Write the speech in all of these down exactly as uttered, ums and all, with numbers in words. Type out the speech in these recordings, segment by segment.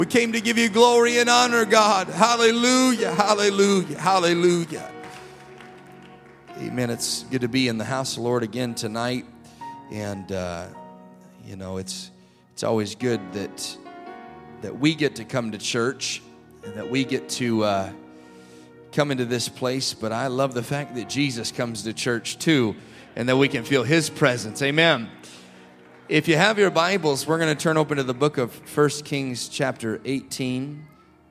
We came to give you glory and honor, God. Hallelujah, hallelujah, hallelujah. Amen. It's good to be in the house of the Lord again tonight. And, uh, you know, it's it's always good that that we get to come to church and that we get to uh, come into this place. But I love the fact that Jesus comes to church too, and that we can feel his presence. Amen. If you have your Bibles, we're going to turn open to the book of First Kings chapter eighteen.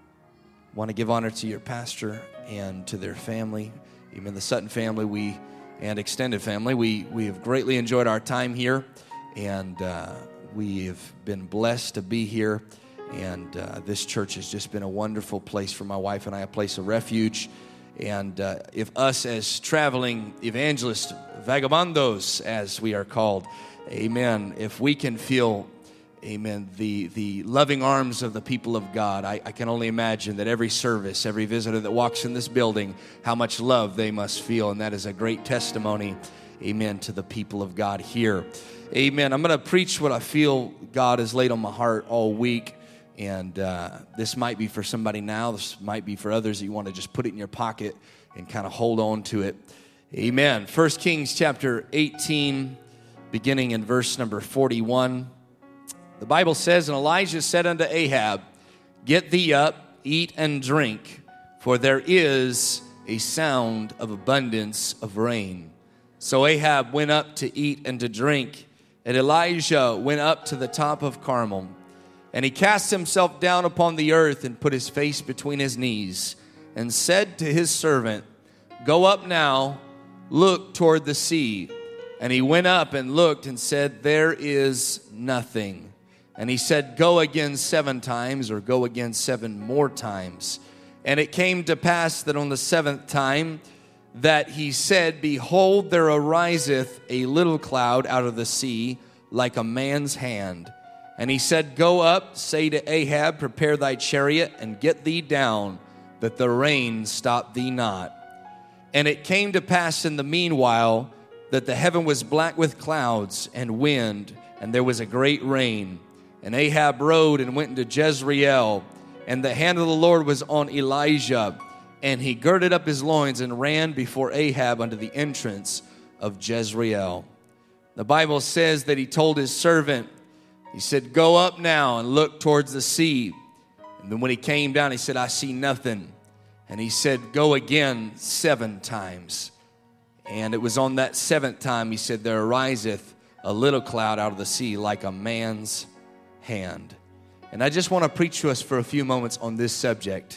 I want to give honor to your pastor and to their family, even the Sutton family we and extended family. We we have greatly enjoyed our time here, and uh, we have been blessed to be here. And uh, this church has just been a wonderful place for my wife and I, a place of refuge. And uh, if us as traveling evangelists, vagabondos as we are called, amen, if we can feel, amen, the, the loving arms of the people of God, I, I can only imagine that every service, every visitor that walks in this building, how much love they must feel. And that is a great testimony, amen, to the people of God here. Amen. I'm going to preach what I feel God has laid on my heart all week. And uh, this might be for somebody now. This might be for others that you want to just put it in your pocket and kind of hold on to it. Amen. First Kings chapter eighteen, beginning in verse number forty-one. The Bible says, "And Elijah said unto Ahab, Get thee up, eat and drink, for there is a sound of abundance of rain. So Ahab went up to eat and to drink, and Elijah went up to the top of Carmel. And he cast himself down upon the earth and put his face between his knees and said to his servant, Go up now, look toward the sea. And he went up and looked and said, There is nothing. And he said, Go again seven times, or go again seven more times. And it came to pass that on the seventh time that he said, Behold, there ariseth a little cloud out of the sea like a man's hand. And he said, Go up, say to Ahab, Prepare thy chariot, and get thee down, that the rain stop thee not. And it came to pass in the meanwhile that the heaven was black with clouds and wind, and there was a great rain. And Ahab rode and went into Jezreel, and the hand of the Lord was on Elijah. And he girded up his loins and ran before Ahab unto the entrance of Jezreel." The Bible says that he told his servant, he said, Go up now and look towards the sea. And then when he came down, he said, I see nothing. And he said, Go again seven times. And it was on that seventh time, he said, There ariseth a little cloud out of the sea like a man's hand. And I just want to preach to us for a few moments on this subject,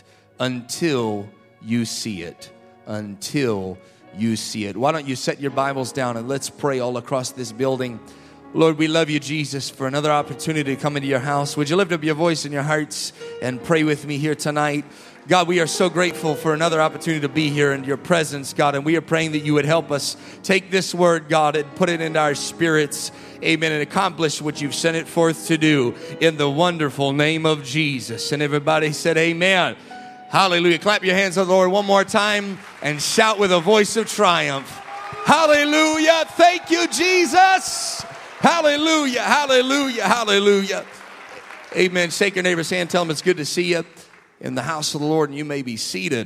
until you see it. Until you see it. Why don't you set your Bibles down and let's pray all across this building. Lord, we love you, Jesus, for another opportunity to come into your house. Would you lift up your voice and your hearts and pray with me here tonight? God, we are so grateful for another opportunity to be here in your presence, God, and we are praying that you would help us take this word, God, and put it into our spirits, amen, and accomplish what you've sent it forth to do in the wonderful name of Jesus. And everybody said amen. Hallelujah. Clap your hands to the Lord one more time and shout with a voice of triumph. Hallelujah. Thank you, Jesus. Hallelujah, hallelujah, hallelujah. Amen. Shake your neighbor's hand. Tell them it's good to see you in the house of the Lord, and you may be seated.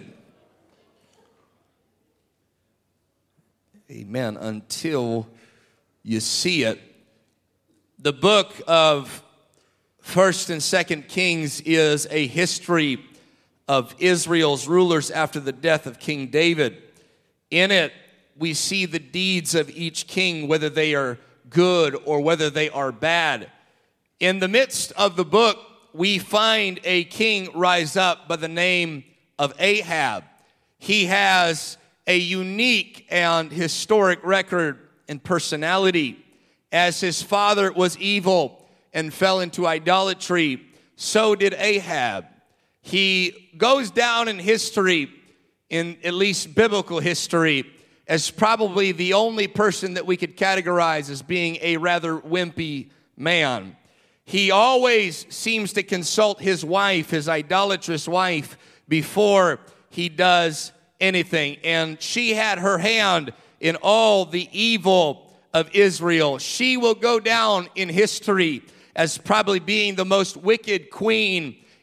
Amen. Until you see it. The book of First and Second Kings is a history of Israel's rulers after the death of King David. In it, we see the deeds of each king, whether they are good or whether they are bad. In the midst of the book, we find a king rise up by the name of Ahab. He has a unique and historic record and personality. As his father was evil and fell into idolatry, so did Ahab. He goes down in history, in at least biblical history, as probably the only person that we could categorize as being a rather wimpy man. He always seems to consult his wife, his idolatrous wife, before he does anything. And she had her hand in all the evil of Israel. She will go down in history as probably being the most wicked queen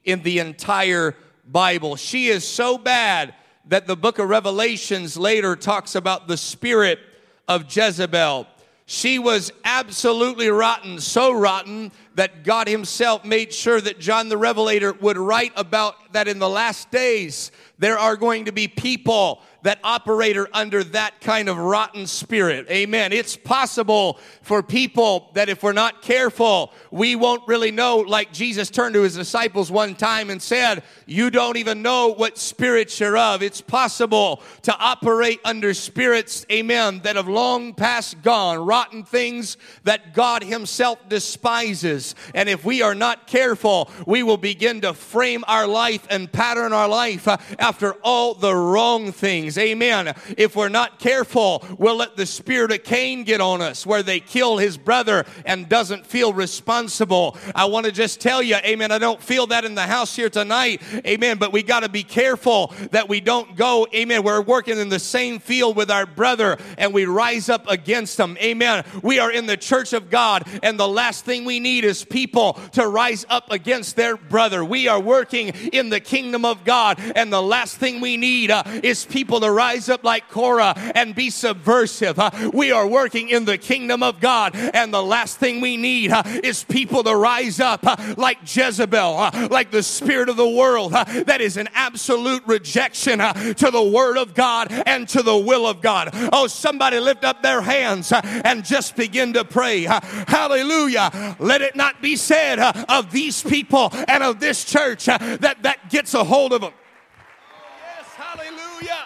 in the entire Bible. She is so bad that the book of Revelations later talks about the spirit of Jezebel. She was absolutely rotten, so rotten that God himself made sure that John the Revelator would write about that in the last days. There are going to be people that operate under that kind of rotten spirit. Amen. It's possible for people that if we're not careful, we won't really know, like Jesus turned to his disciples one time and said, you don't even know what spirits you're of. It's possible to operate under spirits, amen, that have long past gone, rotten things that God himself despises. And if we are not careful, we will begin to frame our life and pattern our life uh, after all the wrong things. Amen. If we're not careful, we'll let the spirit of Cain get on us, where they kill his brother and doesn't feel responsible. I want to just tell you, amen, I don't feel that in the house here tonight, amen, but we got to be careful that we don't go, amen, we're working in the same field with our brother and we rise up against them, amen. We are in the church of God, and the last thing we need is people to rise up against their brother. We are working in the kingdom of God, and the last thing we need uh, is people to rise up like Korah and be subversive. Uh, we are working in the kingdom of God, and the last thing we need uh, is people to rise up uh, like Jezebel, uh, like the spirit of the world. Uh, that is an absolute rejection uh, to the word of God and to the will of God. Oh, somebody lift up their hands uh, and just begin to pray. Uh, hallelujah. Let it not be said uh, of these people and of this church uh, that that gets a hold of them. Yes, hallelujah.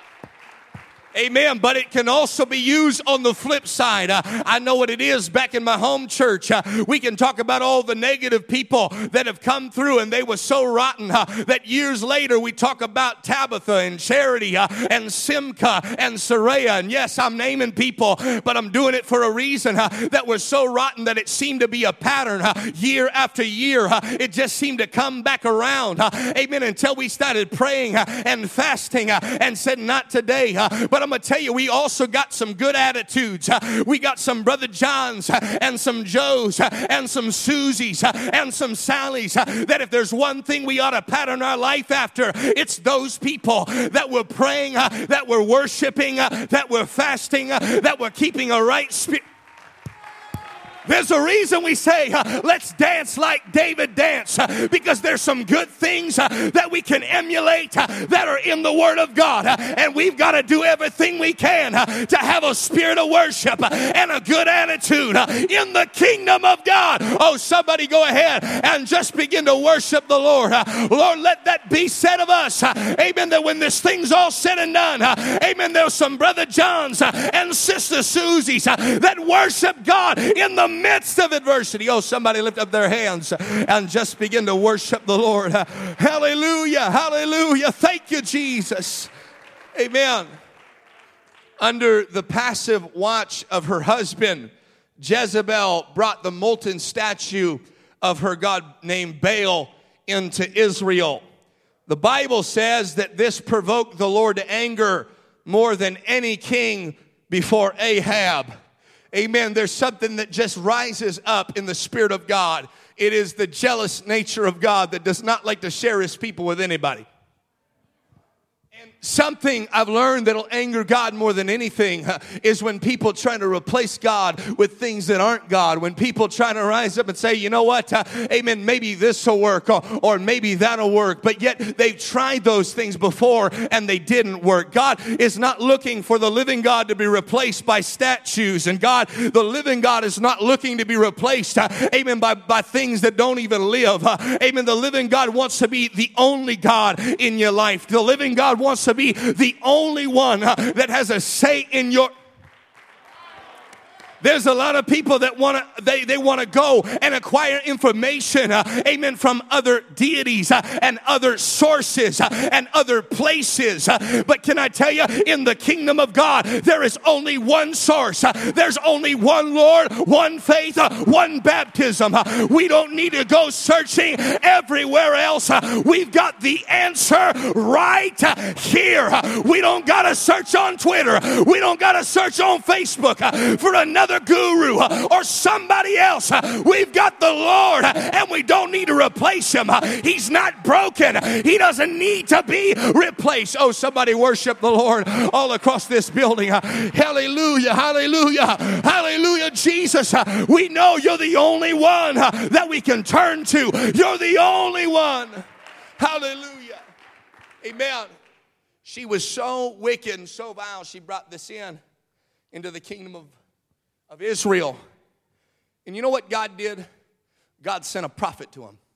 Amen. But it can also be used on the flip side. Uh, I know what it is back in my home church. Uh, we can talk about all the negative people that have come through, and they were so rotten uh, that years later we talk about Tabitha and Charity uh, and Simca and Saraya. And yes, I'm naming people, but I'm doing it for a reason uh, that were so rotten that it seemed to be a pattern uh, year after year. Uh, it just seemed to come back around. Uh, amen. Until we started praying uh, and fasting uh, and said, not today. Uh, but I'm going to tell you, we also got some good attitudes. Uh, we got some Brother Johns uh, and some Joes uh, and some Susies uh, and some Sallys uh, that if there's one thing we ought to pattern our life after, it's those people that were praying, uh, that were worshiping, uh, that were fasting, uh, that were keeping a right spirit. There's a reason we say, uh, let's dance like David danced, uh, because there's some good things uh, that we can emulate uh, that are in the Word of God. Uh, and we've got to do everything we can uh, to have a spirit of worship uh, and a good attitude uh, in the kingdom of God. Oh, somebody go ahead and just begin to worship the Lord. Uh, Lord, let that be said of us. Uh, amen, that when this thing's all said and done, uh, amen, there's some Brother Johns uh, and Sister Susies uh, that worship God in the midst of adversity. Oh, somebody lift up their hands and just begin to worship the Lord. Hallelujah. Hallelujah. Thank you, Jesus. Amen. Under the passive watch of her husband, Jezebel brought the molten statue of her god named Baal into Israel. The Bible says that this provoked the Lord to anger more than any king before Ahab. Amen. There's something that just rises up in the Spirit of God. It is the jealous nature of God that does not like to share his people with anybody. And something I've learned that'll anger God more than anything uh, is when people try to replace God with things that aren't God. When people try to rise up and say, you know what, uh, amen, maybe this will work or, or maybe that'll work. But yet they've tried those things before and they didn't work. God is not looking for the living God to be replaced by statues. And God, the living God, is not looking to be replaced, uh, amen, by, by things that don't even live. Uh, amen. The living God wants to be the only God in your life. The living God wants to be the only one uh, that has a say in your. There's a lot of people that want to, they, they want to go and acquire information, uh, amen, from other deities uh, and other sources uh, and other places. Uh, but can I tell you, in the kingdom of God, there is only one source. Uh, there's only one Lord, one faith, uh, one baptism. Uh, we don't need to go searching everywhere else. Uh, we've got the answer right uh, here. Uh, we don't got to search on Twitter. We don't got to search on Facebook uh, for another another guru or somebody else. We've got the Lord, and we don't need to replace him. He's not broken. He doesn't need to be replaced. Oh, somebody worship the Lord all across this building. Hallelujah, hallelujah, hallelujah. Jesus, we know you're the only one that we can turn to. You're the only one. Hallelujah. Amen. She was so wicked and so vile, she brought this in into the kingdom of, of Israel. And you know what God did? God sent a prophet to him.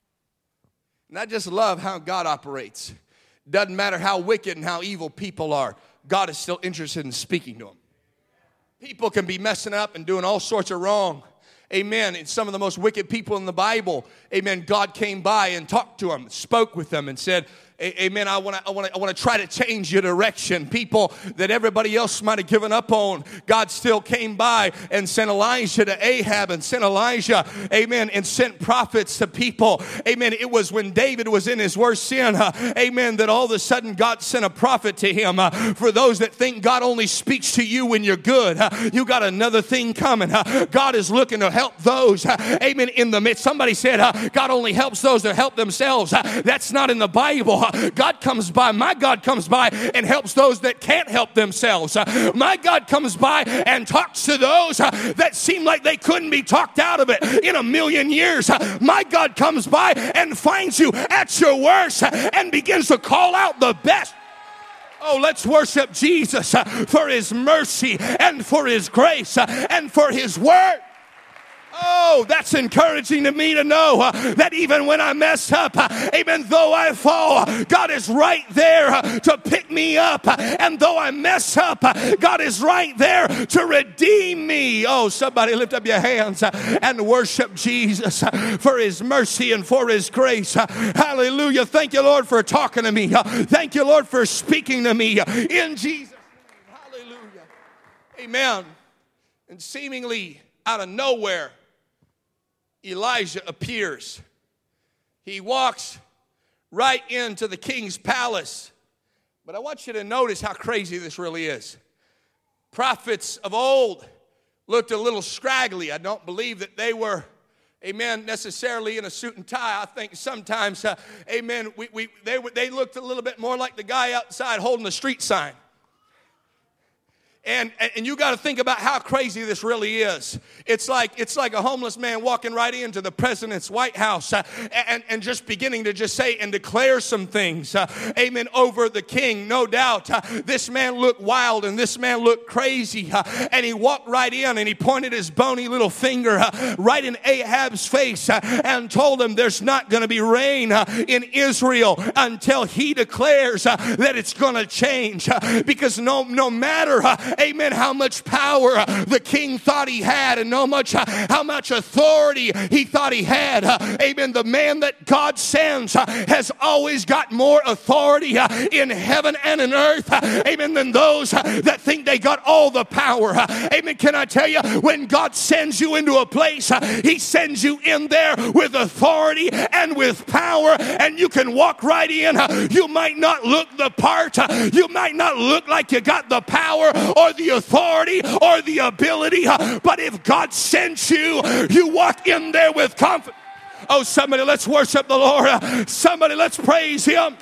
And I just love how God operates. Doesn't matter how wicked and how evil people are, God is still interested in speaking to them. People can be messing up and doing all sorts of wrong. Amen. And some of the most wicked people in the Bible, amen, God came by and talked to them, spoke with them and said, amen, I want to I want to I want to try to change your direction. People that everybody else might have given up on, God still came by and sent Elijah to Ahab and sent Elijah, amen, and sent prophets to people. Amen. It was when David was in his worst sin, uh, amen, that all of a sudden God sent a prophet to him. Uh, for those that think God only speaks to you when you're good, uh, you got another thing coming. Uh, God is looking to help those, uh, amen, in the midst. Somebody said, uh, God only helps those that help themselves. Uh, that's not in the Bible. God comes by, my God comes by and helps those that can't help themselves. Uh, my God comes by and talks to those uh, that seem like they couldn't be talked out of it in a million years. Uh, my God comes by and finds you at your worst uh, and begins to call out the best. Oh, let's worship Jesus uh, for his mercy and for his grace uh, and for his word. Oh, that's encouraging to me to know uh, that even when I mess up, uh, amen, though I fall, uh, God is right there uh, to pick me up. Uh, and though I mess up, uh, God is right there to redeem me. Oh, somebody lift up your hands uh, and worship Jesus uh, for his mercy and for his grace. Uh, hallelujah. Thank you, Lord, for talking to me. Uh, thank you, Lord, for speaking to me uh, in Jesus' name. Hallelujah. Amen. And seemingly out of nowhere, Elijah appears. He walks right into the king's palace. But I want you to notice how crazy this really is. Prophets of old looked a little scraggly. I don't believe that they were, amen, necessarily in a suit and tie. I think sometimes, uh, amen, we, we, they, they looked a little bit more like the guy outside holding the street sign. And, and you got to think about how crazy this really is. It's like it's like a homeless man walking right into the president's White House uh, and, and just beginning to just say and declare some things, uh, amen, over the king. No doubt uh, this man looked wild and this man looked crazy. Uh, and he walked right in and he pointed his bony little finger uh, right in Ahab's face uh, and told him there's not going to be rain uh, in Israel until he declares uh, that it's going to change. Uh, because no, no matter uh, amen, how much power uh, the king thought he had and no much, uh, how much authority he thought he had. Uh, amen. The man that God sends uh, has always got more authority uh, in heaven and in earth, uh, amen, than those uh, that think they got all the power. Uh, amen. Can I tell you, when God sends you into a place, uh, he sends you in there with authority and with power, and you can walk right in. Uh, you might not look the part. Uh, you might not look like you got the power or the authority or the ability, but if God sends you, you walk in there with confidence. Oh, somebody, let's worship the Lord. Somebody, let's praise him.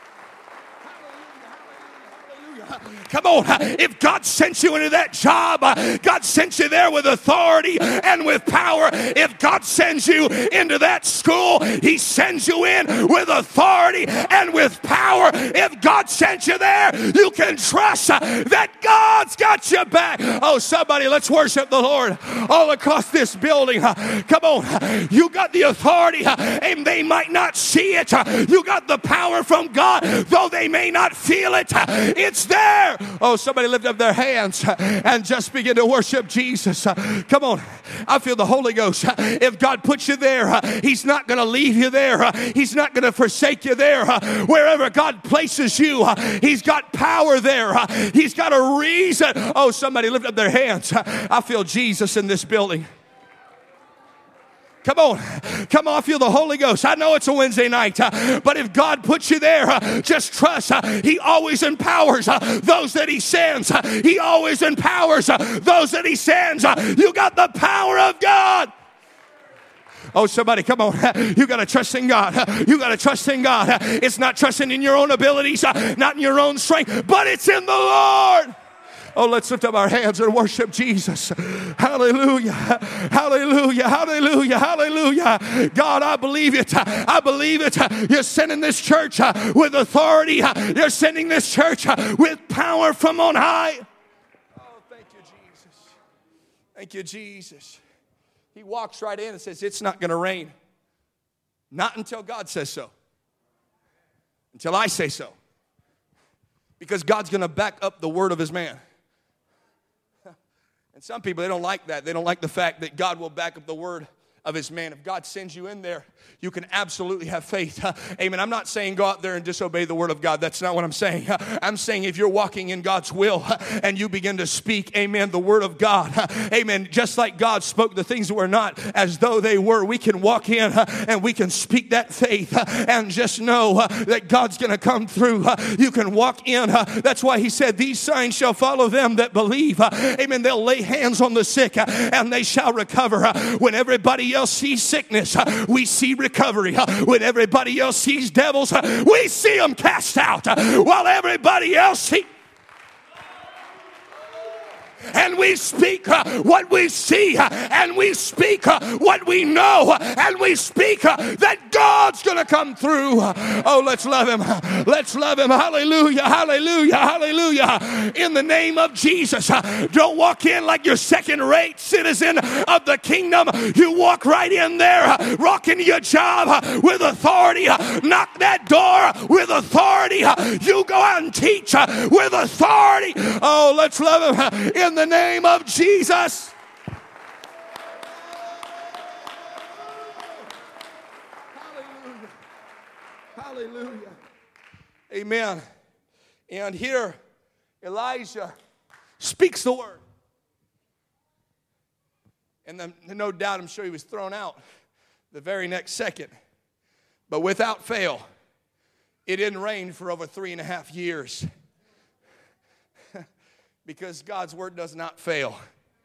Come on, if God sent you into that job, God sent you there with authority and with power. If God sends you into that school, he sends you in with authority and with power. If God sent you there, you can trust that God's got your back. Oh, somebody, let's worship the Lord all across this building. Come on, you got the authority and they might not see it. You got the power from God, though they may not feel it. It's there. Oh, somebody lift up their hands and just begin to worship Jesus. Come on. I feel the Holy Ghost. If God puts you there, he's not going to leave you there. He's not going to forsake you there. Wherever God places you, he's got power there. He's got a reason. Oh, somebody lift up their hands. I feel Jesus in this building. Come on. Come on, feel the Holy Ghost. I know it's a Wednesday night, uh, but if God puts you there, uh, just trust. Uh, he always empowers uh, those that he sends. Uh, he always empowers uh, those that he sends. Uh, you got the power of God. Oh, somebody, come on. You got to trust in God. You got to trust in God. It's not trusting in your own abilities, not in your own strength, but it's in the Lord. Oh, let's lift up our hands and worship Jesus. Hallelujah. Hallelujah. Hallelujah. Hallelujah. God, I believe it. I believe it. You're sending this church with authority. You're sending this church with power from on high. Oh, thank you, Jesus. Thank you, Jesus. He walks right in and says, it's not going to rain. Not until God says so. Until I say so. Because God's going to back up the word of his man. And some people, they don't like that. They don't like the fact that God will back up the word of his man. If God sends you in there, you can absolutely have faith. Uh, amen. I'm not saying go out there and disobey the word of God. That's not what I'm saying. Uh, I'm saying if you're walking in God's will uh, and you begin to speak, amen, the word of God, uh, amen, just like God spoke the things that were not as though they were, we can walk in uh, and we can speak that faith uh, and just know uh, that God's going to come through. Uh, you can walk in. Uh, that's why he said, these signs shall follow them that believe. Uh, amen. They'll lay hands on the sick uh, and they shall recover. Uh, when everybody else sees sickness, uh, we see recovery. Uh, when everybody else sees devils, uh, we see them cast out. Uh, while everybody else sees... And we speak uh, what we see, uh, and we speak uh, what we know, uh, and we speak uh, that God's going to come through. Uh, oh, let's love him. Let's love him. Hallelujah, hallelujah, hallelujah. In the name of Jesus, uh, don't walk in like you're second-rate citizen of the kingdom. You walk right in there, uh, rocking your job uh, with authority. Uh, knock that door with authority. Uh, you go out and teach uh, with authority. Oh, let's love him. Uh, in the name of Jesus. Hallelujah. Hallelujah. Amen. And here Elijah speaks the word. And then, no doubt, I'm sure he was thrown out the very next second. But without fail, it didn't rain for over three and a half years. Because God's word does not fail.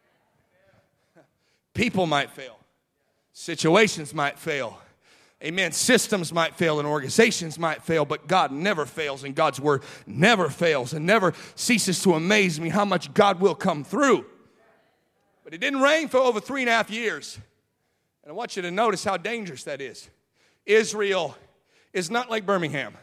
People might fail. Situations might fail. Amen. Systems might fail and organizations might fail, but God never fails, and God's word never fails and never ceases to amaze me how much God will come through. But it didn't rain for over three and a half years. And I want you to notice how dangerous that is. Israel is not like Birmingham.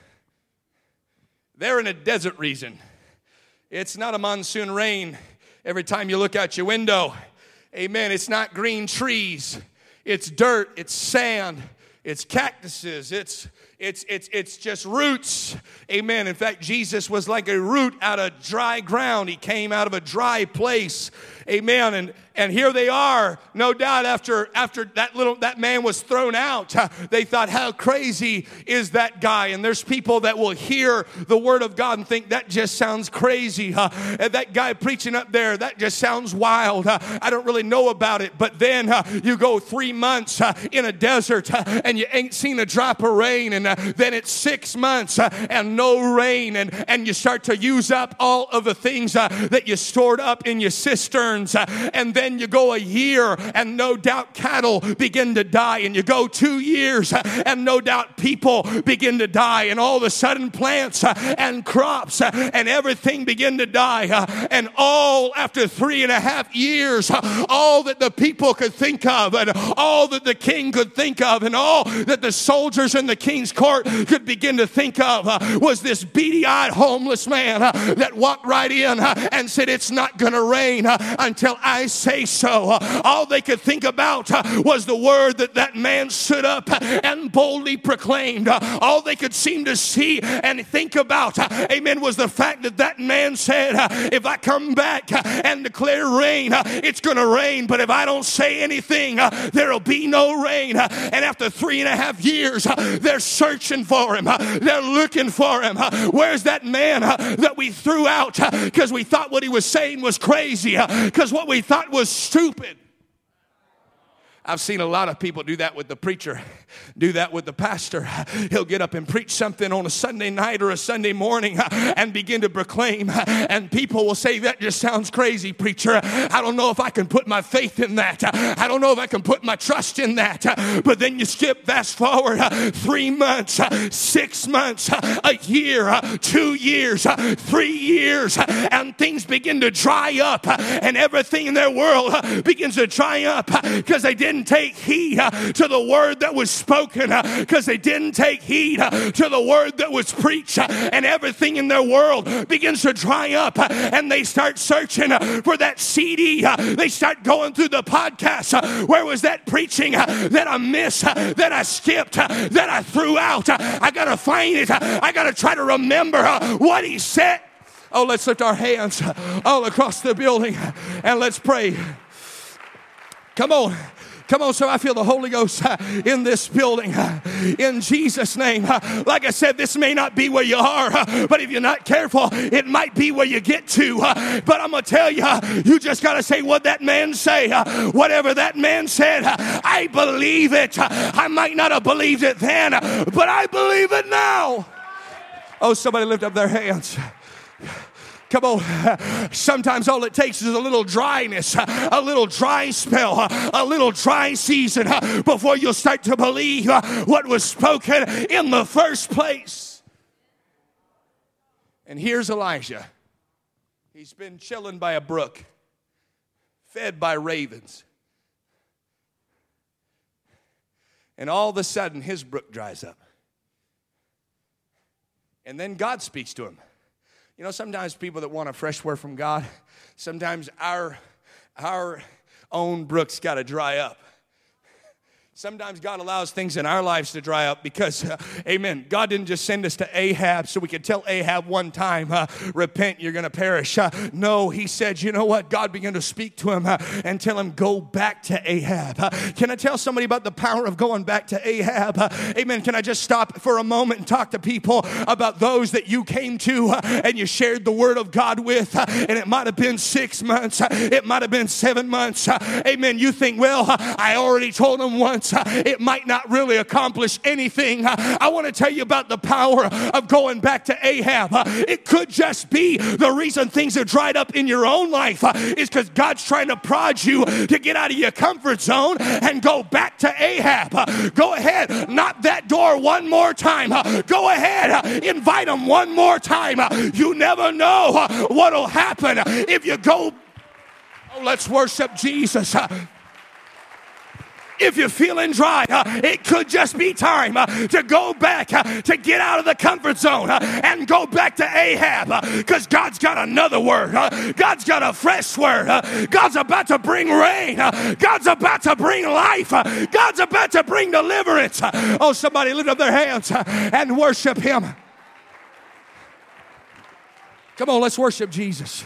They're in a desert region. It's not a monsoon rain every time you look out your window. Amen. It's not green trees. It's dirt. It's sand. It's cactuses. It's it's it's it's just roots. Amen. In fact, Jesus was like a root out of dry ground. He came out of a dry place. Amen. And and here they are, no doubt, after after that little that man was thrown out. Uh, they thought, how crazy is that guy? And there's people that will hear the word of God and think that just sounds crazy. Uh, and that guy preaching up there, that just sounds wild. Uh, I don't really know about it. But then uh, you go three months uh, in a desert uh, and you ain't seen a drop of rain. And uh, then it's six months uh, and no rain. And, and you start to use up all of the things uh, that you stored up in your cisterns. Uh, and then you go a year and no doubt cattle begin to die. And you go two years uh, and no doubt people begin to die. And all of a sudden plants uh, and crops uh, and everything begin to die. Uh, and all after three and a half years, uh, all that the people could think of and all that the king could think of and all that the soldiers in the king's court could begin to think of uh, was this beady-eyed homeless man uh, that walked right in uh, and said, it's not going to rain uh, until I say so. Uh, all they could think about uh, was the word that that man stood up uh, and boldly proclaimed. Uh, all they could seem to see and think about, uh, amen, was the fact that that man said, uh, if I come back uh, and declare rain, uh, it's going to rain. But if I don't say anything, uh, there'll be no rain. Uh, and after three and a half years, uh, they're searching for him. Uh, they're looking for him. Uh, where's that man uh, that we threw out because uh, we thought what he was saying was crazy, because uh, what we thought was stupid? I've seen a lot of people do that with the preacher, do that with the pastor. He'll get up and preach something on a Sunday night or a Sunday morning and begin to proclaim. And people will say, that just sounds crazy, preacher. I don't know if I can put my faith in that. I don't know if I can put my trust in that. But then you skip fast forward three months, six months, a year, two years, three years, and things begin to dry up, and everything in their world begins to dry up because they didn't take heed to the word that was spoken, because they didn't take heed to the word that was preached, and everything in their world begins to dry up, and they start searching for that C D. They start going through the podcast. Where was that preaching that I missed, that I skipped, that I threw out? I gotta find it. I gotta try to remember what he said. Oh, let's lift our hands all across the building and let's pray. Come on. Come on, so I feel the Holy Ghost in this building in Jesus' name. Like I said, this may not be where you are, but if you're not careful, it might be where you get to. But I'm going to tell you, you just got to say what that man say. Whatever that man said, I believe it. I might not have believed it then, but I believe it now. Oh, somebody lift up their hands. Come on. Sometimes all it takes is a little dryness, a little dry spell, a little dry season before you'll start to believe what was spoken in the first place. And here's Elijah. He's been chilling by a brook, fed by ravens. And all of a sudden, his brook dries up. And then God speaks to him. You know, sometimes people that want a fresh word from God, sometimes our, our own brooks got to dry up. Sometimes God allows things in our lives to dry up because, uh, amen, God didn't just send us to Ahab so we could tell Ahab one time, uh, repent, you're going to perish. Uh, no, he said, you know what? God began to speak to him uh, and tell him, go back to Ahab. Uh, can I tell somebody about the power of going back to Ahab? Uh, amen. Can I just stop for a moment and talk to people about those that you came to uh, and you shared the word of God with, uh, and it might have been six months. Uh, it might have been seven months. Uh, amen. You think, well, uh, I already told them once. It might not really accomplish anything. I want to tell you about the power of going back to Ahab. It could just be the reason things are dried up in your own life is because God's trying to prod you to get out of your comfort zone and go back to Ahab. Go ahead, knock that door one more time. Go ahead, invite him one more time. You never know what will happen if you go. Oh, let's worship Jesus. If you're feeling dry, uh, it could just be time uh, to go back, uh, to get out of the comfort zone uh, and go back to Ahab because uh, God's got another word. Uh, God's got a fresh word. Uh, God's about to bring rain. Uh, God's about to bring life. Uh, God's about to bring deliverance. Uh, oh, somebody lift up their hands uh, and worship him. Come on, let's worship Jesus.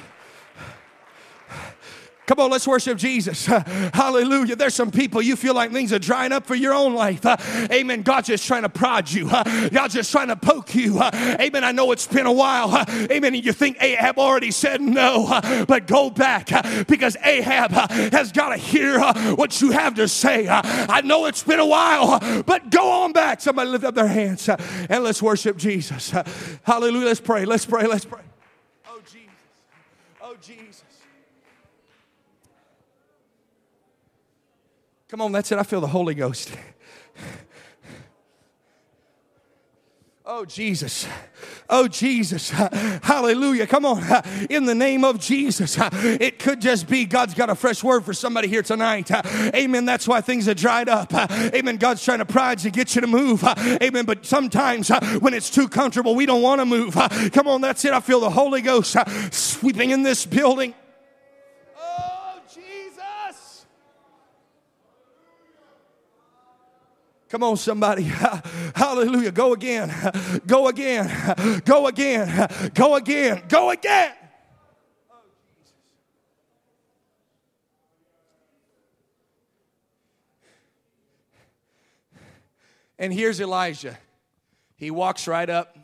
Come on, let's worship Jesus. Uh, hallelujah. There's some people you feel like things are drying up for your own life. Uh, amen. God's just trying to prod you. Uh, God's just trying to poke you. Uh, amen. I know it's been a while. Uh, amen. And you think Ahab already said no, uh, but go back uh, because Ahab uh, has got to hear uh, what you have to say. Uh, I know it's been a while, uh, but go on back. Somebody lift up their hands uh, and let's worship Jesus. Uh, hallelujah. Let's pray. Let's pray. Let's pray. Oh, Jesus. Oh, Jesus. Come on, that's it. I feel the Holy Ghost. Oh, Jesus. Oh, Jesus. Hallelujah. Come on. In the name of Jesus. It could just be God's got a fresh word for somebody here tonight. Amen. That's why things are dried up. Amen. God's trying to prod you, get you to move. Amen. But sometimes when it's too comfortable, we don't want to move. Come on, that's it. I feel the Holy Ghost sweeping in this building. Come on, somebody. Hallelujah. Go again. Go again. Go again. Go again. Go again. Oh, Jesus. And here's Elijah. He walks right up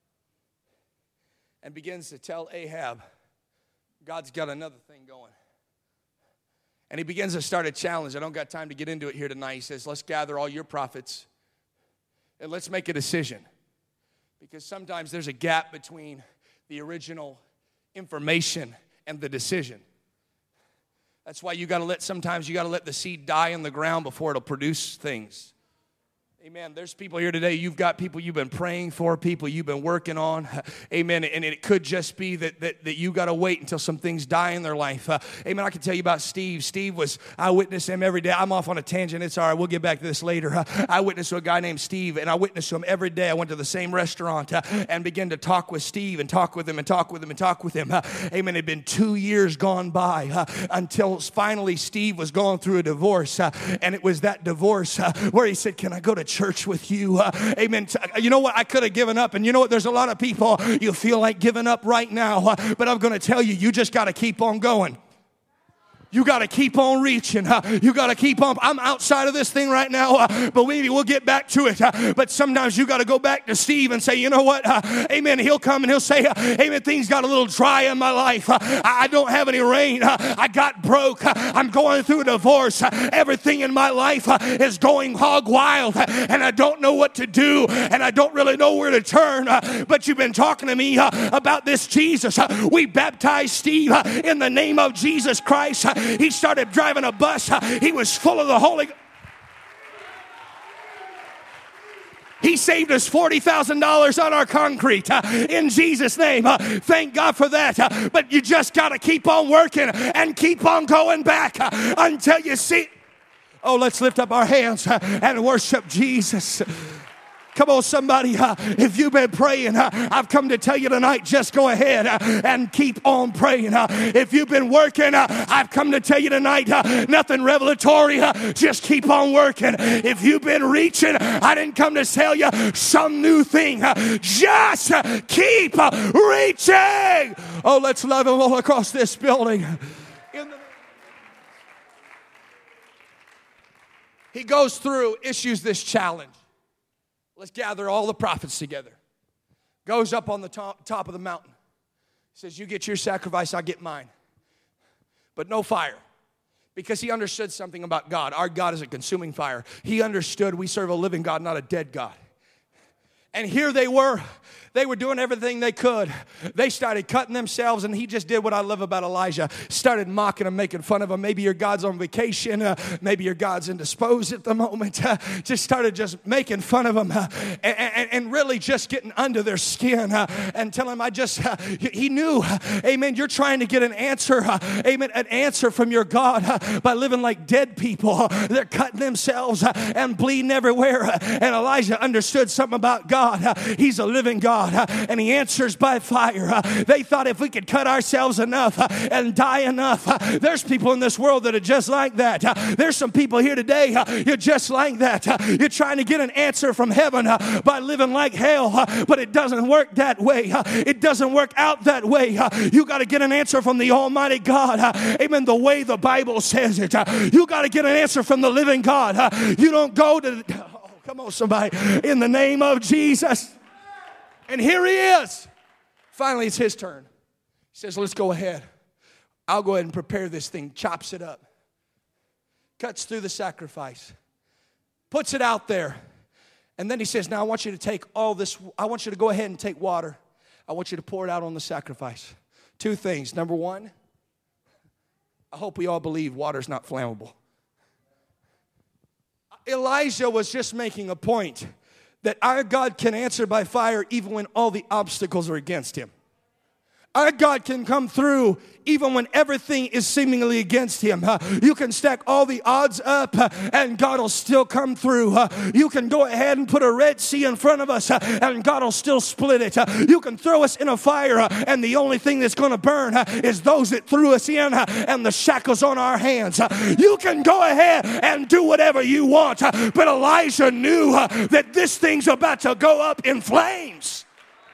and begins to tell Ahab, God's got another thing going. And he begins to start a challenge. I don't got time to get into it here tonight. He says, let's gather all your prophets and let's make a decision. Because sometimes there's a gap between the original information and the decision. That's why you got to let, sometimes you got to let the seed die in the ground before it'll produce things. Amen. There's people here today, you've got people you've been praying for, people you've been working on. Amen. And it could just be that that, that you got to wait until some things die in their life. Uh, amen. I can tell you about Steve. Steve was, I witnessed him every day. I'm off on a tangent. It's all right. We'll get back to this later. Uh, I witnessed to a guy named Steve, and I witnessed to him every day. I went to the same restaurant uh, and began to talk with Steve and talk with him and talk with him and talk with him. Uh, amen. It had been two years gone by uh, until finally Steve was going through a divorce. Uh, and it was that divorce uh, where he said, can I go to church with you? Uh, amen. You know what? I could have given up. And you know what? There's a lot of people, you feel like giving up right now. Uh, but I'm going to tell you, you just got to keep on going. You got to keep on reaching. Uh, you got to keep on. I'm outside of this thing right now, uh, but maybe we'll get back to it. Uh, but sometimes you got to go back to Steve and say, you know what? Uh, amen. He'll come and he'll say, uh, amen, things got a little dry in my life. Uh, I don't have any rain. Uh, I got broke. Uh, I'm going through a divorce. Uh, everything in my life uh, is going hog wild, uh, and I don't know what to do, and I don't really know where to turn. Uh, but you've been talking to me uh, about this Jesus. Uh, we baptized Steve uh, in the name of Jesus Christ. Uh, He started driving a bus. He was full of the Holy Ghost. He saved us forty thousand dollars on our concrete uh, in Jesus' name. Uh, thank God for that. Uh, but you just got to keep on working and keep on going back uh, until you see. Oh, let's lift up our hands uh, and worship Jesus. Come on, somebody, uh, if you've been praying, uh, I've come to tell you tonight, just go ahead uh, and keep on praying. Uh, if you've been working, uh, I've come to tell you tonight, uh, nothing revelatory, uh, just keep on working. If you've been reaching, I didn't come to tell you some new thing. Uh, just uh, keep uh, reaching. Oh, let's love him all across this building. In the- he goes through, issues this challenge. Let's gather all the prophets together. Goes up on the top, top of the mountain. Says, you get your sacrifice, I'll get mine. But no fire. Because he understood something about God. Our God is a consuming fire. He understood we serve a living God, not a dead God. And here they were. They were doing everything they could. They started cutting themselves, and he just did what I love about Elijah. Started mocking them, making fun of them. Maybe your God's on vacation. Uh, maybe your God's indisposed at the moment. Uh, just started just making fun of them uh, and, and, and really just getting under their skin uh, and telling them, I just, uh, he knew, uh, amen, you're trying to get an answer, uh, amen, an answer from your God uh, by living like dead people. Uh, they're cutting themselves uh, and bleeding everywhere. Uh, and Elijah understood something about God. Uh, he's a living God. Uh, and he answers by fire. Uh, they thought if we could cut ourselves enough uh, and die enough, uh, there's people in this world that are just like that. Uh, there's some people here today, uh, you're just like that. Uh, you're trying to get an answer from heaven uh, by living like hell, uh, but it doesn't work that way. Uh, it doesn't work out that way. Uh, you got to get an answer from the Almighty God. Uh, amen. The way the Bible says it. Uh, you got to get an answer from the living God. Uh, you don't go to... The, oh, come on, somebody. In the name of Jesus. And here he is. Finally, it's his turn. He says, let's go ahead. I'll go ahead and prepare this thing. Chops it up. Cuts through the sacrifice. Puts it out there. And then he says, now I want you to take all this. I want you to go ahead and take water. I want you to pour it out on the sacrifice. Two things. Number one, I hope we all believe water's not flammable. Elijah was just making a point that our God can answer by fire even when all the obstacles are against him. Our God can come through even when everything is seemingly against him. Uh, you can stack all the odds up uh, and God will still come through. Uh, you can go ahead and put a Red Sea in front of us uh, and God will still split it. Uh, you can throw us in a fire uh, and the only thing that's going to burn uh, is those that threw us in uh, and the shackles on our hands. Uh, you can go ahead and do whatever you want. Uh, but Elijah knew uh, that this thing's about to go up in flames.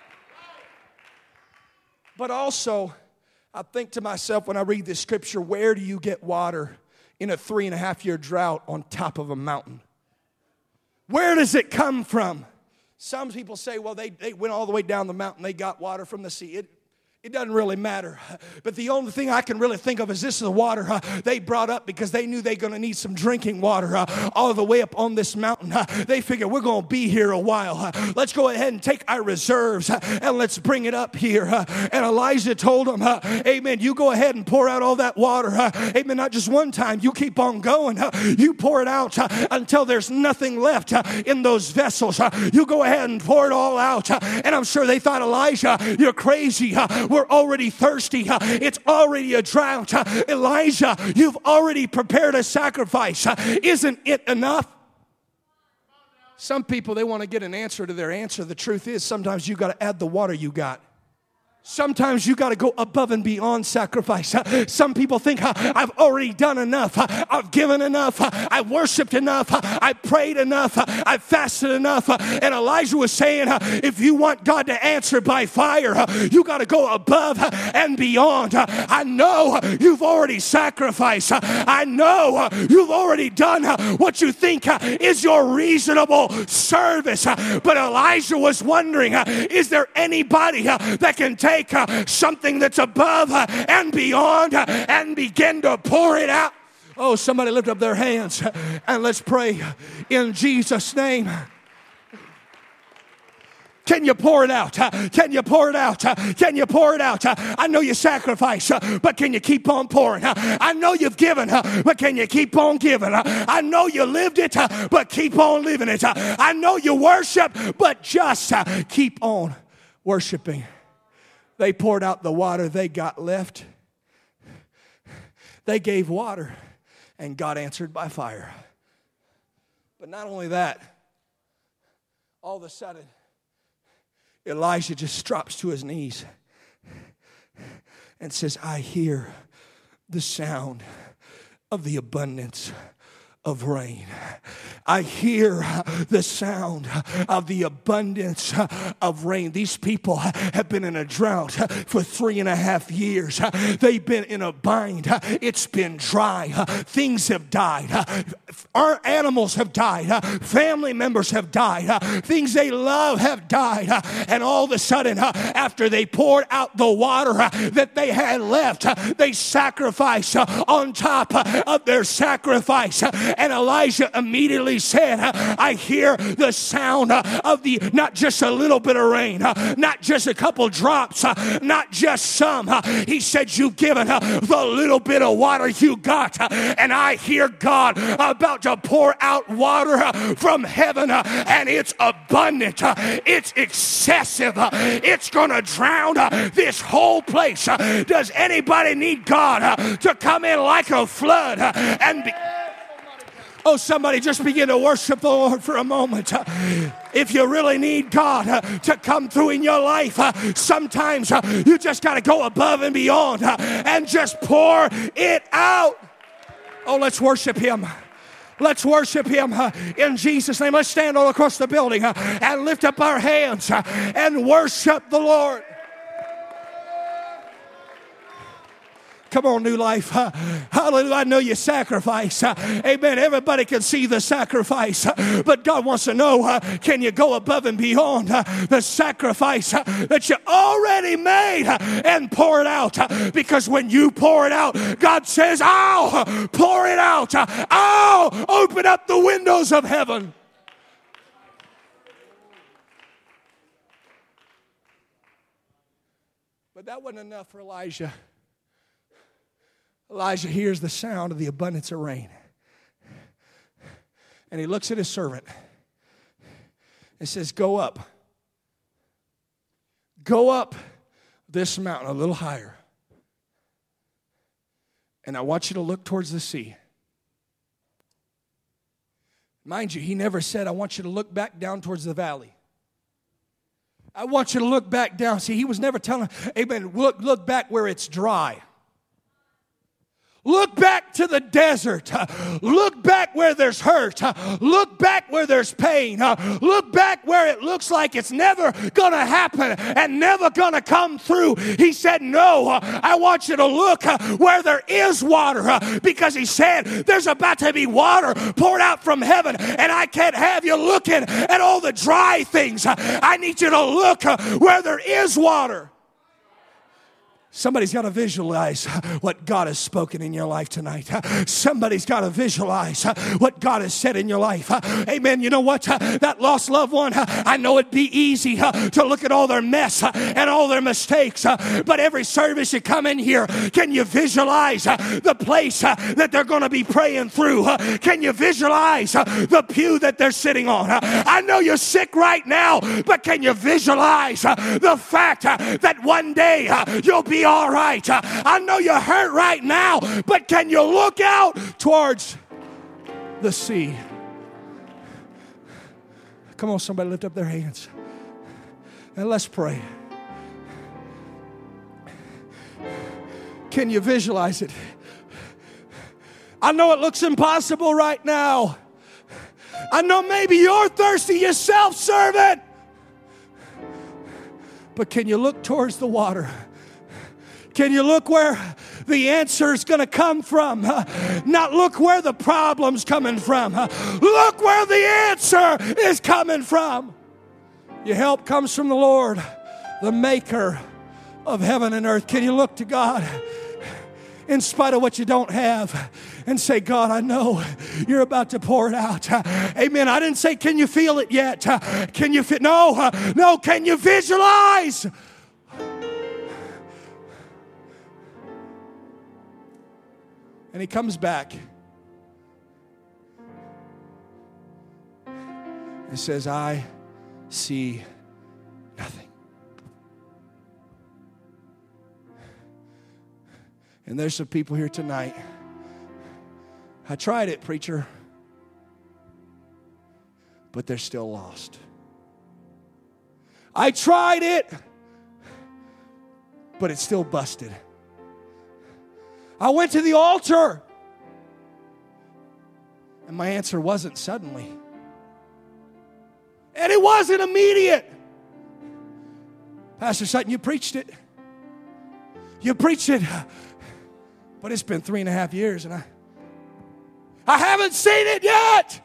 But also, I think to myself when I read this scripture, where do you get water in a three and a half year drought on top of a mountain? Where does it come from? Some people say, well, they, they went all the way down the mountain. They got water from the sea. It, It doesn't really matter. But the only thing I can really think of is this is the water uh, they brought up because they knew they were going to need some drinking water uh, all the way up on this mountain. Uh, they figured we're going to be here a while. Uh, let's go ahead and take our reserves uh, and let's bring it up here. Uh, and Elijah told them, uh, amen, you go ahead and pour out all that water. Uh, amen, not just one time. You keep on going. Uh, you pour it out uh, until there's nothing left uh, in those vessels. Uh, you go ahead and pour it all out. Uh, and I'm sure they thought, Elijah, you're crazy. Uh, We're already thirsty. It's already a drought. Elijah, you've already prepared a sacrifice. Isn't it enough? Some people, they want to get an answer to their answer. The truth is, sometimes you got to add the water you got. Sometimes you got to go above and beyond sacrifice. Some people think, I've already done enough. I've given enough. I've worshiped enough. I've prayed enough. I've fasted enough. And Elijah was saying, if you want God to answer by fire, you got to go above and beyond. I know you've already sacrificed. I know you've already done what you think is your reasonable service. But Elijah was wondering, is there anybody that can take uh, something that's above uh, and beyond uh, and begin to pour it out? Oh, somebody lift up their hands and let's pray in Jesus' name. Can you pour it out? Can you pour it out? Can you pour it out? I know you sacrifice, but can you keep on pouring? I know you've given, but can you keep on giving? I know you lived it, but keep on living it. I know you worship, but just keep on worshiping. They poured out the water they got left. They gave water, and God answered by fire. But not only that, all of a sudden, Elijah just drops to his knees and says, I hear the sound of the abundance of rain. I hear the sound of the abundance of rain. These people have been in a drought for three and a half years. They've been in a bind. It's been dry. Things have died. Our animals have died. Family members have died. Things they love have died. And all of a sudden, after they poured out the water that they had left, they sacrificed on top of their sacrifice. And Elijah immediately said, I hear the sound of the, not just a little bit of rain, not just a couple drops, not just some. He said, you've given the little bit of water you got. And I hear God about to pour out water from heaven, and it's abundant. It's excessive. It's going to drown this whole place. Does anybody need God to come in like a flood and be... Oh, somebody just begin to worship the Lord for a moment. If you really need God uh, to come through in your life, uh, sometimes uh, you just got to go above and beyond uh, and just pour it out. Oh, let's worship Him. Let's worship Him uh, in Jesus' name. Let's stand all across the building uh, and lift up our hands uh, and worship the Lord. Come on, New Life. Uh, hallelujah. I know you sacrifice. Uh, amen. Everybody can see the sacrifice. Uh, but God wants to know, uh, can you go above and beyond uh, the sacrifice uh, that you already made uh, and pour it out? Uh, because when you pour it out, God says, I'll uh, pour it out. Uh, I'll open up the windows of heaven. But that wasn't enough for Elijah. Elijah hears the sound of the abundance of rain. And he looks at his servant and says, go up. Go up this mountain a little higher. And I want you to look towards the sea. Mind you, he never said, I want you to look back down towards the valley. I want you to look back down. See, he was never telling, amen, look, look back where it's dry. Look back to the desert. Look back where there's hurt. Look back where there's pain. Look back where it looks like it's never going to happen and never going to come through. He said, no, I want you to look where there is water, because he said there's about to be water poured out from heaven, and I can't have you looking at all the dry things. I need you to look where there is water. Somebody's got to visualize what God has spoken in your life tonight. Somebody's got to visualize what God has said in your life. Amen. You know what? That lost loved one, I know it'd be easy to look at all their mess and all their mistakes, but every service you come in here, can you visualize the place that they're going to be praying through? Can you visualize the pew that they're sitting on? I know you're sick right now, but can you visualize the fact that one day you'll be all right? I know you're hurt right now, but can you look out towards the sea? Come on, somebody lift up their hands and let's pray. Can you visualize it? I know it looks impossible right now. I know maybe you're thirsty yourself, servant. But can you look towards the water? Can you look where the answer is going to come from? Not look where the problem's coming from. Look where the answer is coming from. Your help comes from the Lord, the maker of heaven and earth. Can you look to God in spite of what you don't have and say, God, I know you're about to pour it out. Amen. I didn't say, can you feel it yet? Can you feel? No, no. Can you visualize? And he comes back and says, I see nothing. And there's some people here tonight. I tried it, preacher, but they're still lost. I tried it, but it's still busted. I went to the altar, and my answer wasn't suddenly. And it wasn't immediate. Pastor Sutton, you preached it. You preached it. But it's been three and a half years, and I, I haven't seen it yet.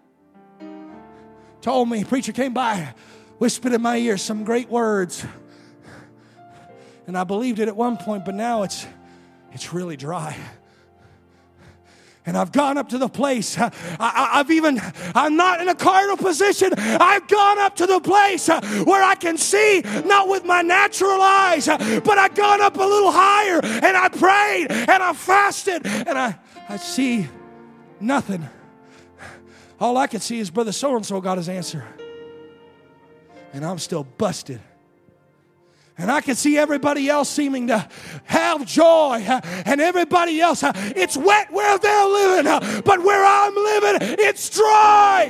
Told me, preacher came by, whispered in my ear some great words. And I believed it at one point, but now it's It's really dry. And I've gone up to the place. I, I, I've even, I'm not in a carnal position. I've gone up to the place where I can see, not with my natural eyes, but I've gone up a little higher and I prayed and I fasted and I, I see nothing. All I can see is Brother so-and-so got his answer. And I'm still busted. And I can see everybody else seeming to have joy. And everybody else, it's wet where they're living. But where I'm living, it's dry.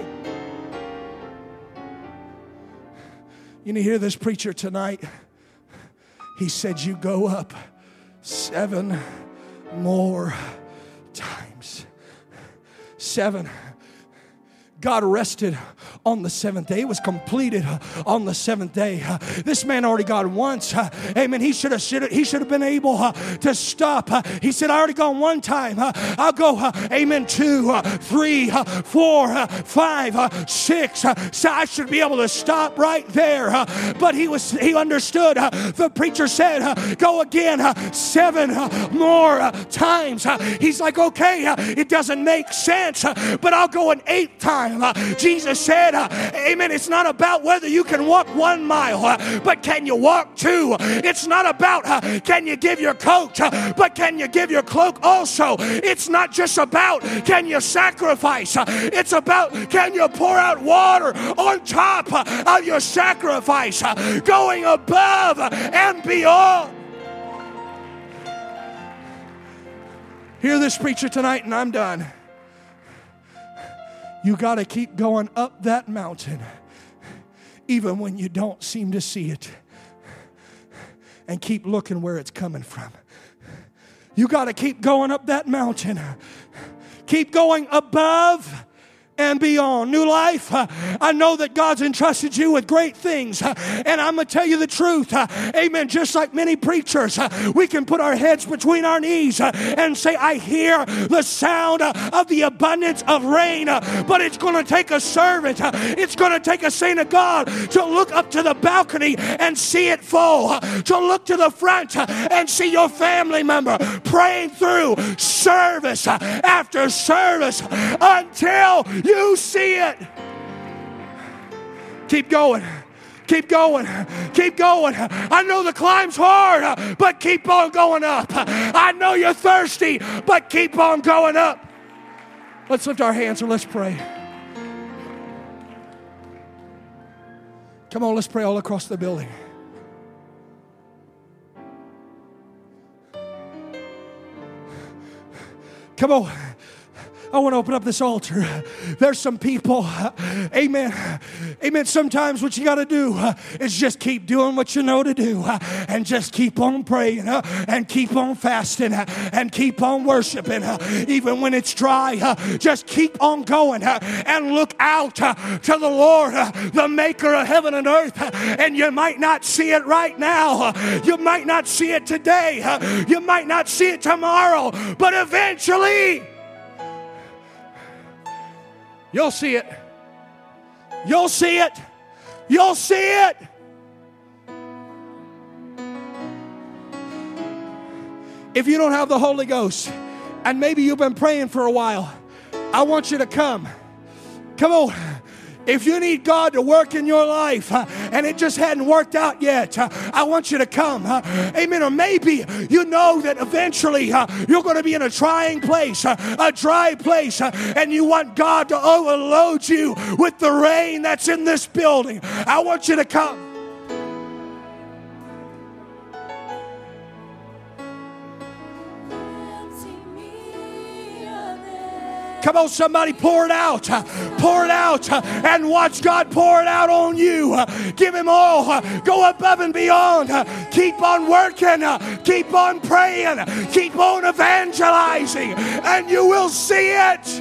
You need to hear this preacher tonight. He said, you go up seven more times. Seven. God rested on the seventh day. It was completed on the seventh day. This man already gone once. Amen. He should have he should have been able to stop. He said, I already gone one time. I'll go, amen, two, three, four, five, six. So I should be able to stop right there. But he was he understood. The preacher said, go again seven more times. He's like, okay, it doesn't make sense, but I'll go an eighth time. Jesus said, amen, it's not about whether you can walk one mile, but can you walk two? It's not about can you give your coat, but can you give your cloak also? It's not just about can you sacrifice. It's about can you pour out water on top of your sacrifice, going above and beyond. Hear this preacher tonight, and I'm done. You got to keep going up that mountain, even when you don't seem to see it, and keep looking where it's coming from. You got to keep going up that mountain. Keep going above and beyond. New Life, uh, I know that God's entrusted you with great things, uh, and I'm going to tell you the truth. Uh, amen. Just like many preachers, uh, we can put our heads between our knees uh, and say, I hear the sound uh, of the abundance of rain, uh, but it's going to take a servant. Uh, it's going to take a saint of God to look up to the balcony and see it fall, uh, to look to the front uh, and see your family member praying through service uh, after service until you see it. Keep going. Keep going. Keep going. I know the climb's hard, but keep on going up. I know you're thirsty, but keep on going up. Let's lift our hands and let's pray. Come on, let's pray all across the building. Come on. I want to open up this altar. There's some people, amen, amen. Sometimes what you got to do is just keep doing what you know to do and just keep on praying and keep on fasting and keep on worshiping. Even when it's dry, just keep on going and look out to the Lord, the maker of heaven and earth. And you might not see it right now. You might not see it today. You might not see it tomorrow, but eventually you'll see it. You'll see it. You'll see it. If you don't have the Holy Ghost, and maybe you've been praying for a while, I want you to come. Come on. If you need God to work in your life uh, and it just hadn't worked out yet, uh, I want you to come. Uh, amen. Or maybe you know that eventually uh, you're going to be in a trying place, uh, a dry place, uh, and you want God to overload you with the rain that's in this building. I want you to come. Come on, somebody, pour it out. Pour it out and watch God pour it out on you. Give Him all. Go above and beyond. Keep on working. Keep on praying. Keep on evangelizing. And you will see it.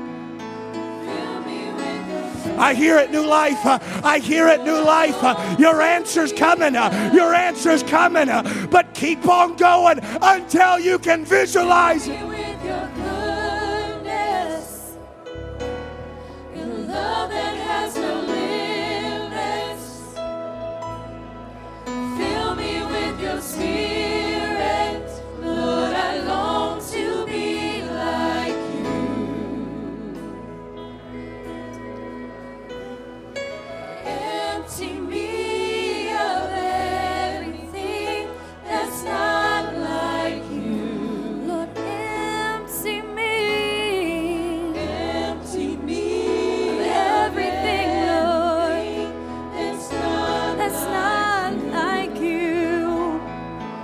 I hear it, New Life. I hear it, New Life. Your answer's coming. Your answer's coming. But keep on going until you can visualize it. Love that has no limits. Fill me with your spirit. Lord, I long to be like you. Empty me of everything that's not like you. Lord, empty me. Empty me. Everything, Lord, that's not like you.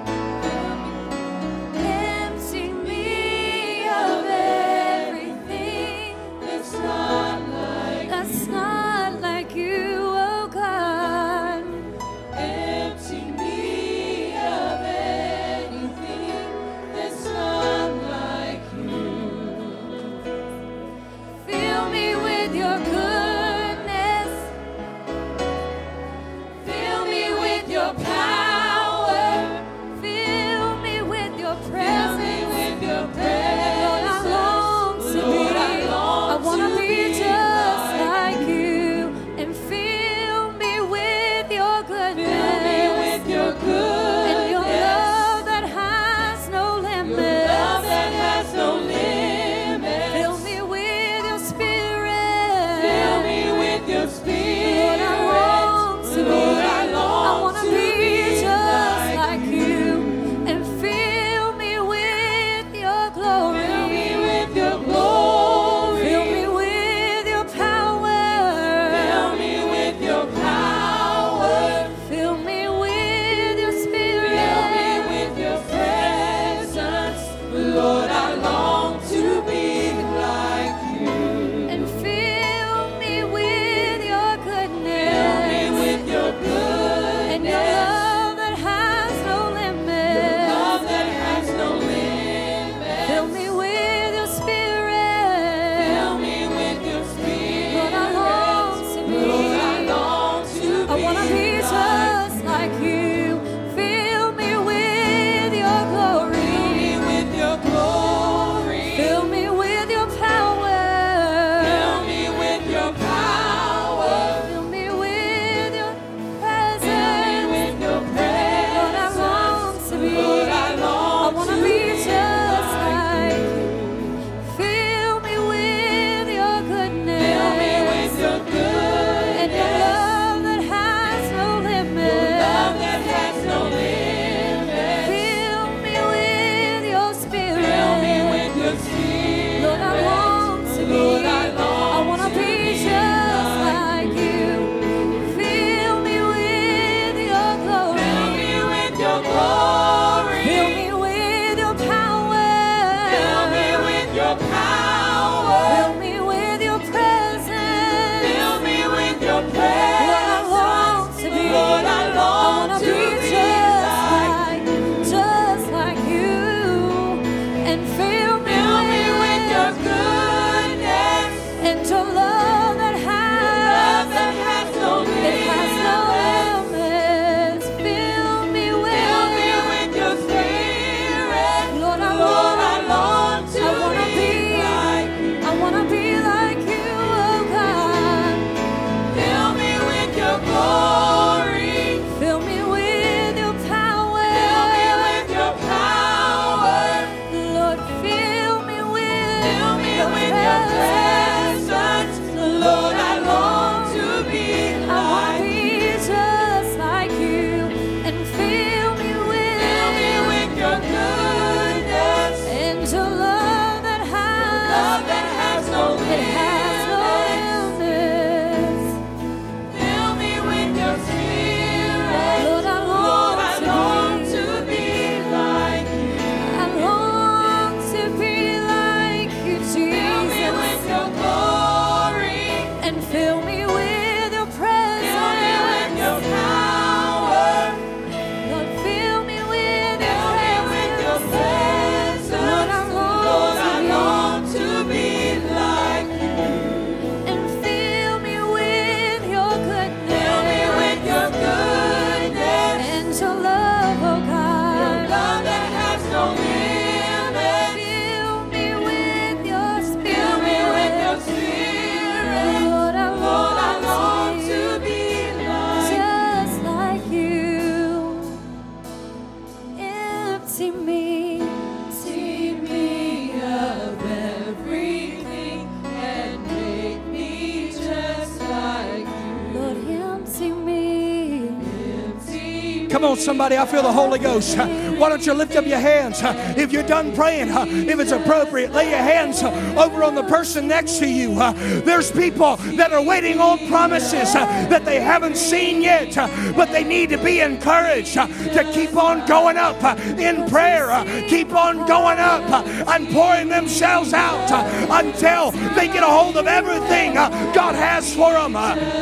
Come on, somebody, I feel the Holy Ghost. Why don't you lift up your hands? If you're done praying, if it's appropriate, lay your hands over on the person next to you. There's people that are waiting on promises that they haven't seen yet, but they need to be encouraged to keep on going up in prayer, keep on going up and pouring themselves out until they get a hold of everything God has for them.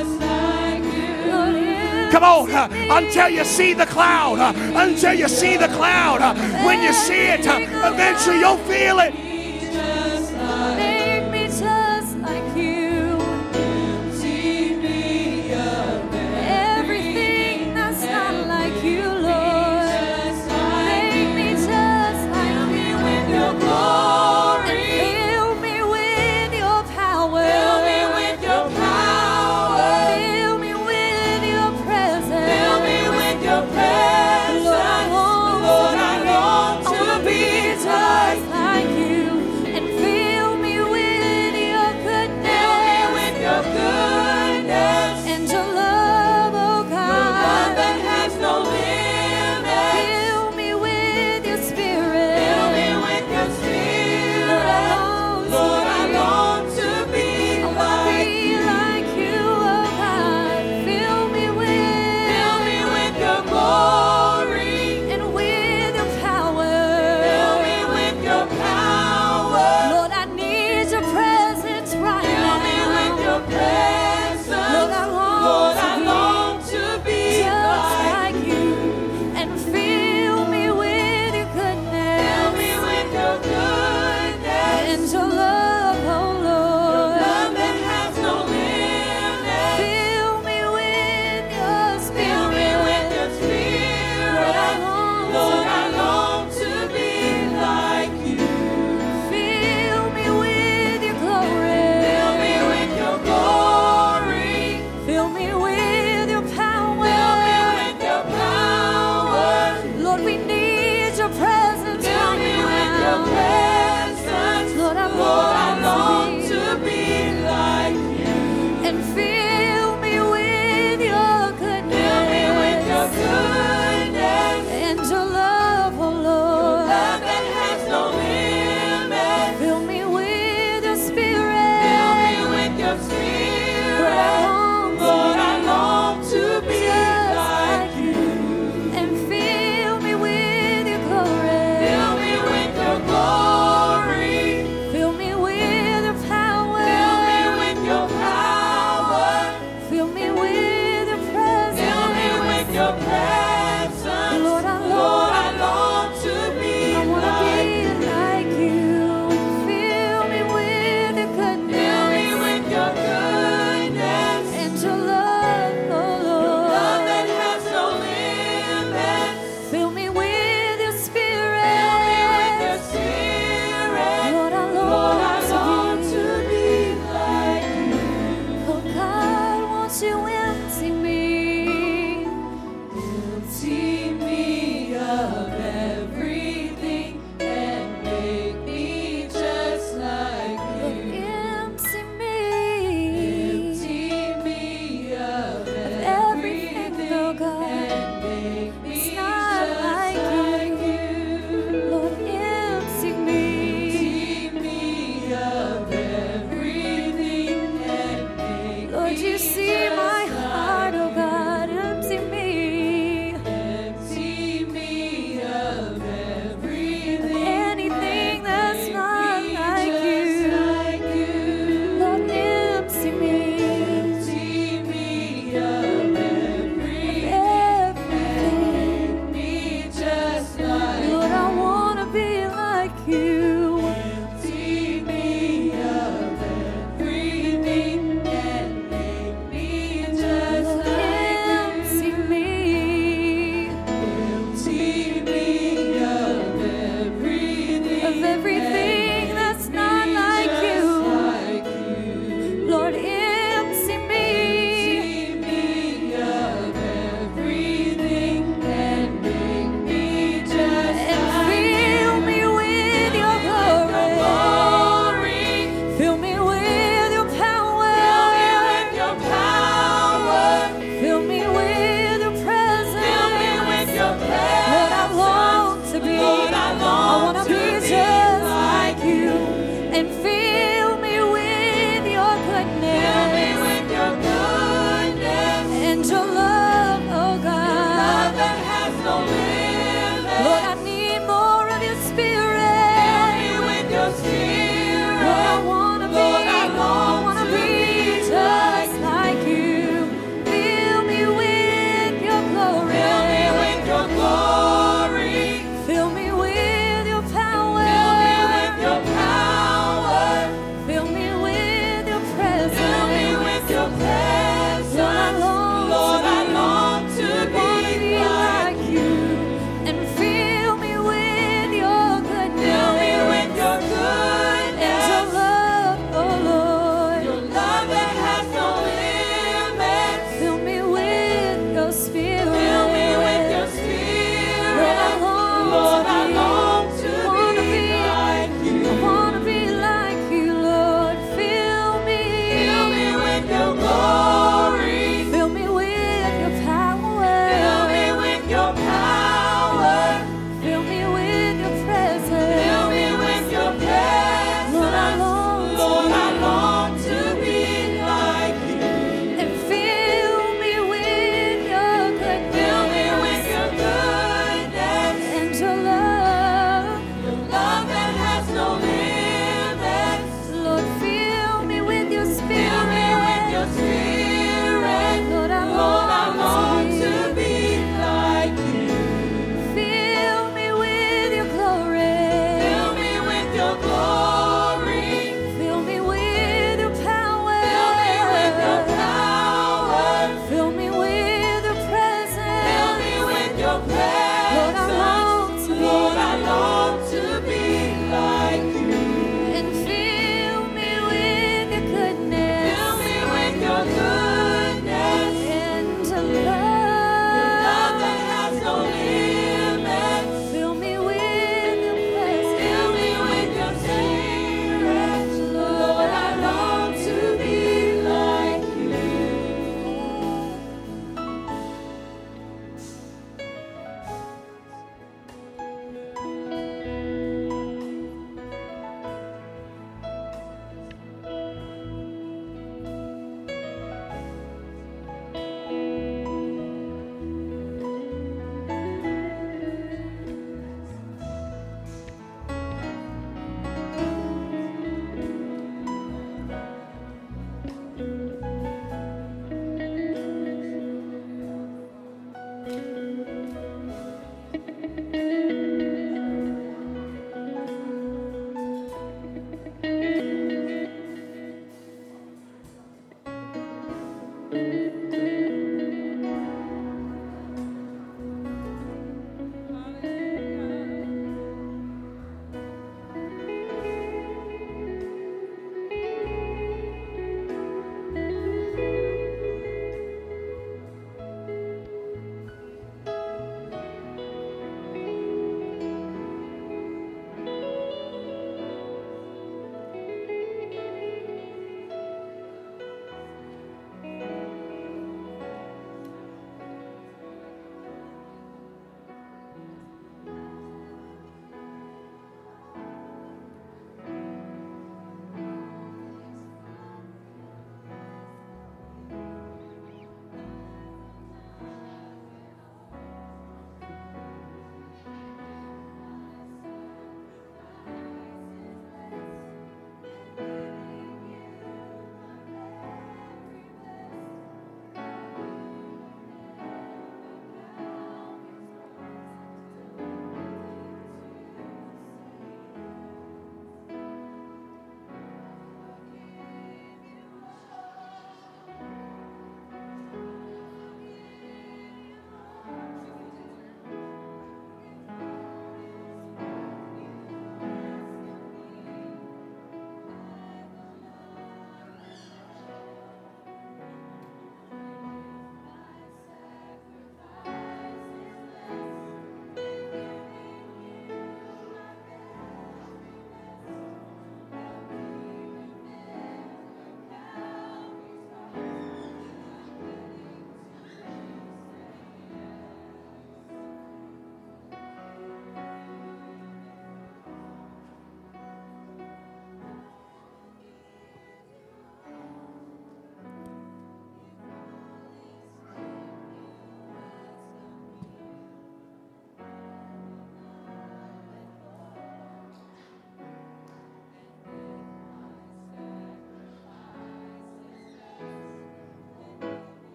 Come on, uh, until you see the cloud, uh, until you see the cloud. Uh, when you see it, uh, eventually you'll feel it.